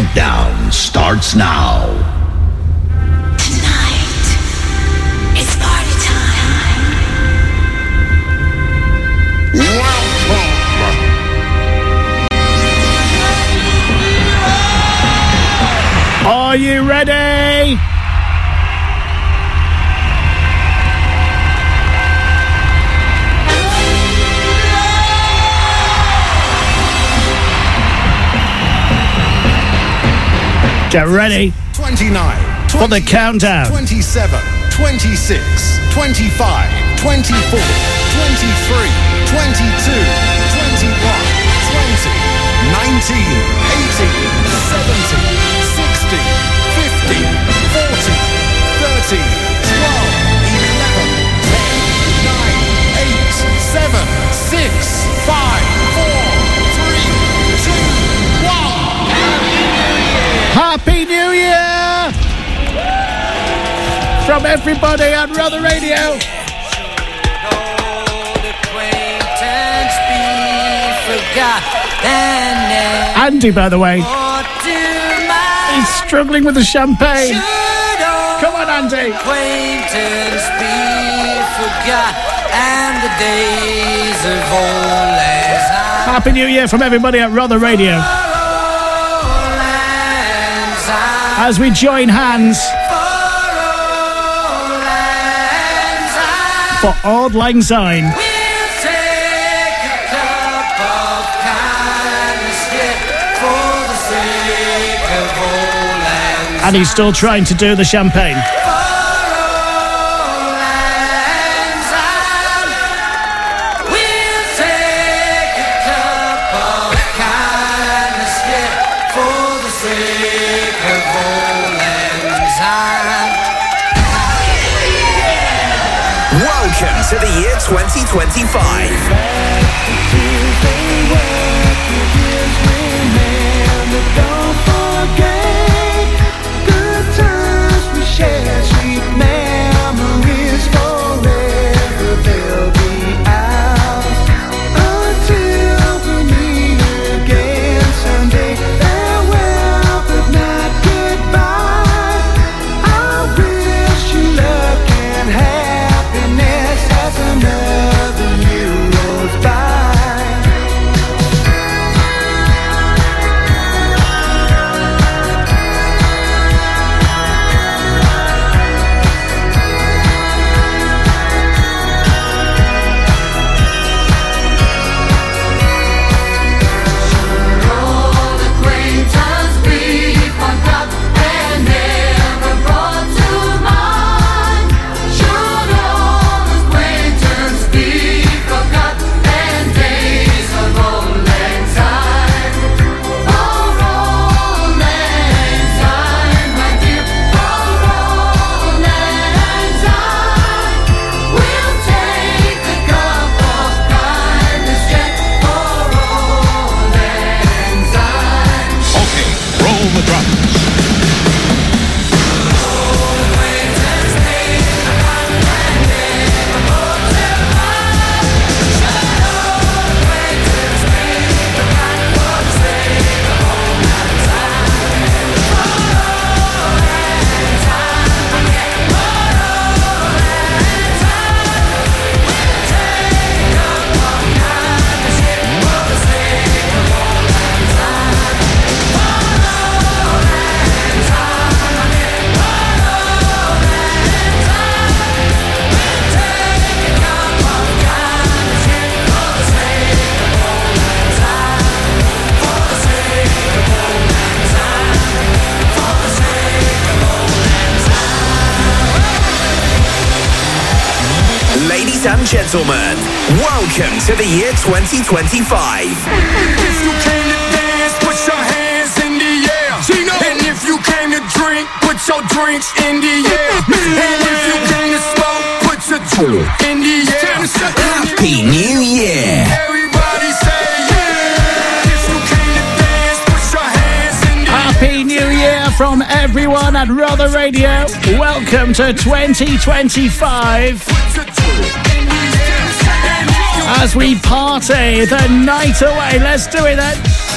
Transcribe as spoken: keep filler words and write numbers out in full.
countdown starts now. Tonight, it's party time. Welcome. Are you ready? Get ready. twenty-nine. For the countdown. twenty-seven. twenty-six. twenty-five. twenty-four. twenty-three. twenty-two. twenty-one. twenty. nineteen. eighteen. seventeen. sixteen. fifteen. fourteen. thirteen. twelve. eleven. ten. nine. eight. seven. six. five. four. three. two. one. Happy New Year! From everybody on Rother Radio. Andy, by the way, he's struggling with the champagne. Come on, Andy. Acquaintance be forgot, and the days of old as I Happy New Year from everybody at Rother Radio. As we join hands for Auld Lang Syne. And he's still trying to do the champagne. Welcome to the year twenty twenty-five. Ladies and gentlemen, welcome to the year twenty twenty-five. If you came to dance, put your hands in the air. Gino. And if you came to drink, put your drinks in the air. And if you came to smoke, put your drink in the air. Happy New Year! Everybody say yeah. If you came to dance, put your hands in the air. Happy New Year from everyone at Rother Radio. Welcome to twenty twenty-five. As we party the night away. Let's do it then.